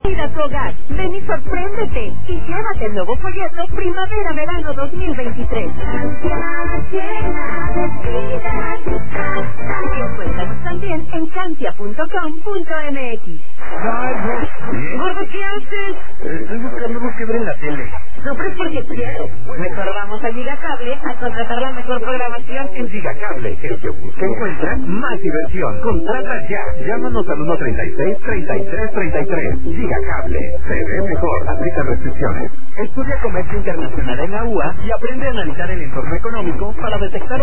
Cuida tu hogar, ven y sorpréndete y llévate el nuevo folleto Primavera-Verano 2023. Encuéntranos también en Cancia.com.mx. Gordo, ¿qué haces? Estoy buscando algo que ver en la tele. Sufres porque quieres. Mejor vamos a Gigacable a contratar la mejor programación. En Gigacable, el que busca encuentra más diversión. Contrata ya. Llámanos al 136-3333. Gigacable. Se ve mejor. Aplica restricciones. Estudia Comercio Internacional en la UA y aprende a analizar el entorno económico para detectar